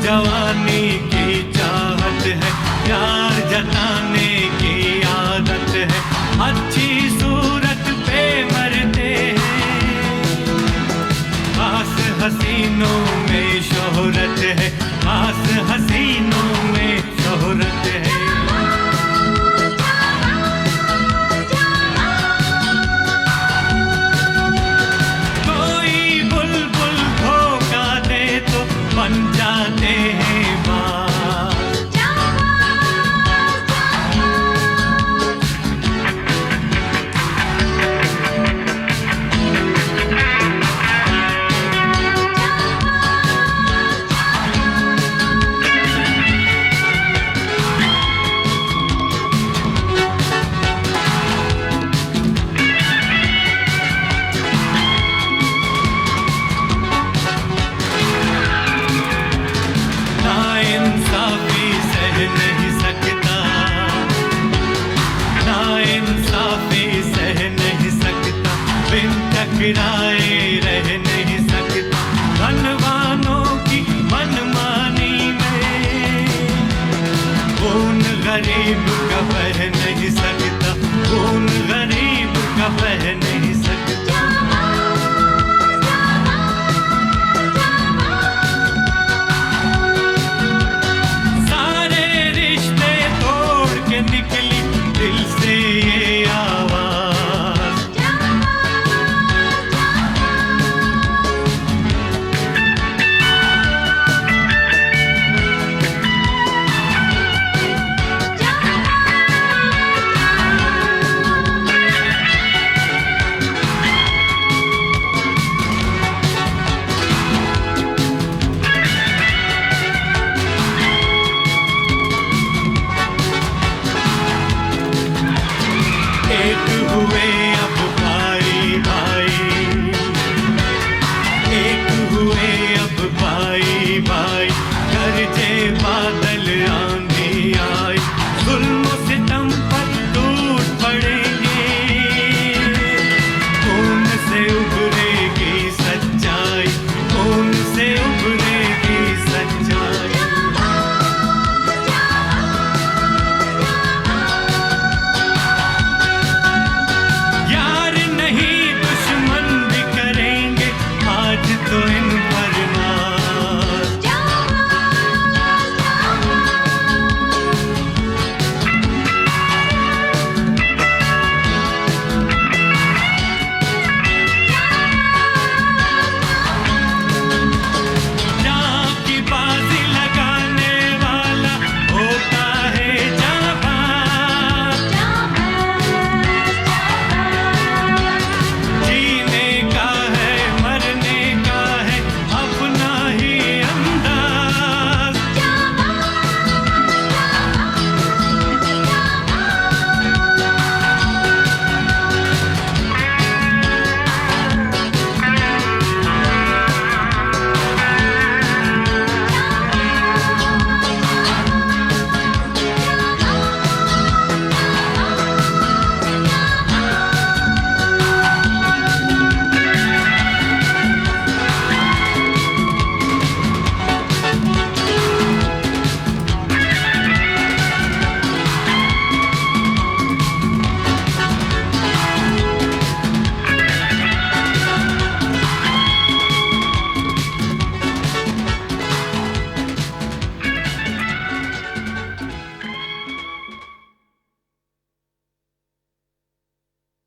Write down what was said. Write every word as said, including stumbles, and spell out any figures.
जवानी की चाहत है, प्यार जताने की आदत है, अच्छी सूरत पे मरते हैं। खास हसीनों में शोहरत है, खास हसीनों में शोहरत है। कोई बुलबुल धोखा दे तो बन जाते हैं बाज। नाइंसाफी सह नहीं सकता, नाइंसाफी सह नहीं सकता, बिन टकराए रह नहीं सकता। धनवानों की मनमानी में खून गरीब का बह नहीं सकता, खून गरीब का बह नहीं सकता। सारे रिश्ते तोड़ के निकली दिल से ये आवाज। एक हुए अब भाई भाई, एक हुए अब भाई भाई, गरजे बादल आंधी आई, जुल्म सितम पर टूट पड़ेंगे। खून से उभरेगी सच्चाई, खून से उभरेगी सच्चाई। यार नहीं दुश्मन भी करेंगे आज तो इन